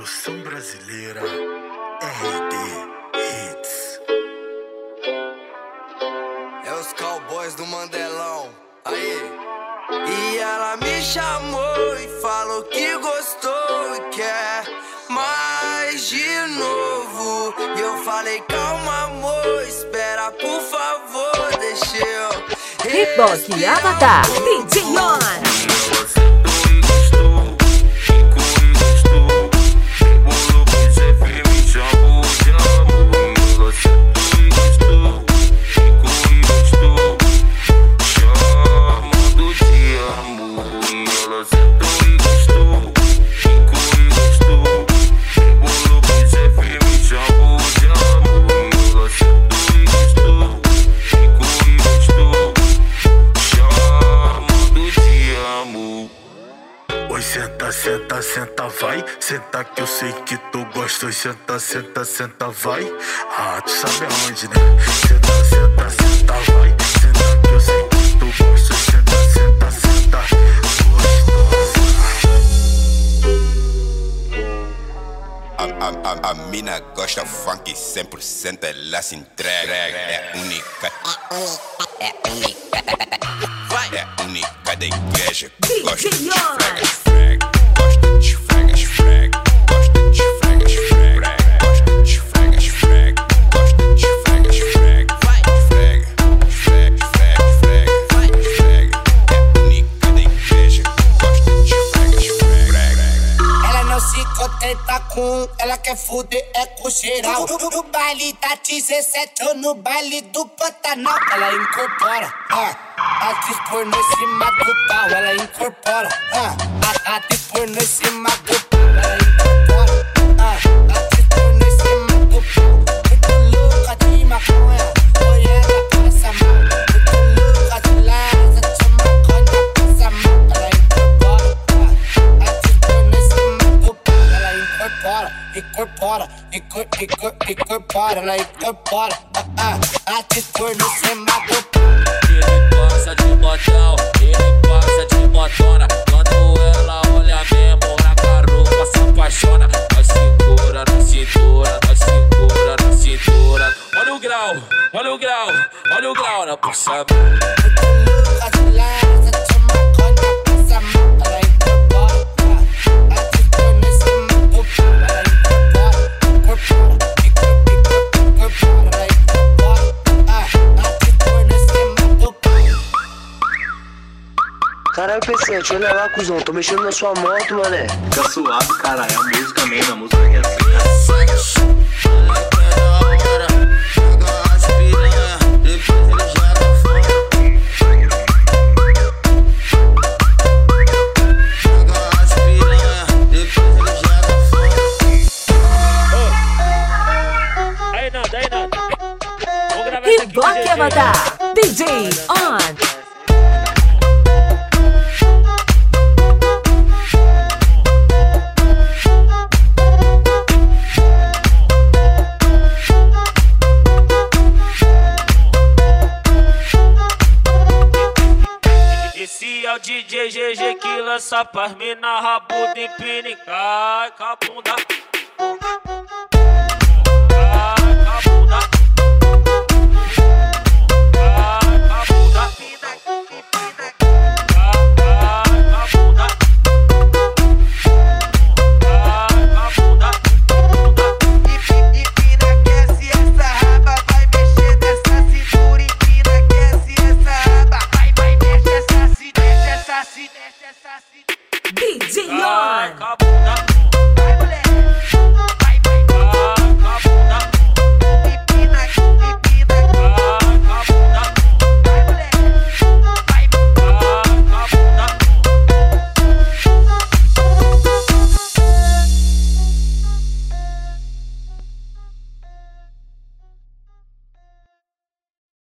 Produção brasileira RD Hits. É os cowboys do Mandelão. Aí. E ela me chamou e falou que gostou e quer mais de novo. E eu falei, calma amor, espera por favor, deixa eu Hip-Hop Avatar, DJ On. Oi, senta, senta, senta, vai. Senta que eu sei que tu gosta. Oi, senta, senta, senta, vai. Ah, tu sabe aonde, né? Senta, senta, senta, vai. Senta que eu sei que tu gosta. Oi, senta, senta, senta, gostosa. A mina gosta funk 100%, ela se entrega. É única. É única da igreja. Gosta de esfrega, esfrega. Gosta de esfrega, esfrega. Gosta de esfrega, esfrega. Gosta de esfrega, esfrega. Gosta de esfrega, esfrega. Esfrega, esfrega, esfrega, esfrega. Esfrega. É única da igreja. Gosta de esfrega, esfrega. Ela não se contenta com, ela quer fuder é com geral. No baile da 17 ou no baile do Pantanal, ela incorpora, atriz pornô em cima do pau, ela incorpora, atriz pornô em cima do pau, ela incorpora, atriz pornô em cima do pau. Muito louca de maconha, foi ela passa mal. Muito louca de lasa, de maconha passa mal. Ela incorpora, atriz pornô em cima do pau, ela incorpora, incorpora, ela incorpora, atriz pornô em cima do pau. Ele passa de botão, ele passa de botona. Quando ela olha mesmo na garupa se apaixona. Nós segura na cintura, nós segura na cintura. Olha o grau, olha o grau, olha o grau na puxada. Caralho, Pecete, olha lá, cuzão, tô mexendo na sua moto, mané. Fica suave, caralho, é a música mesmo, a música que é assim, Aí nada. Vou gravar isso aqui. Hip-Hop Avatar, DJ On. Esse é o DJ GG que lança pras mina, rabo de pinica, com a bunda.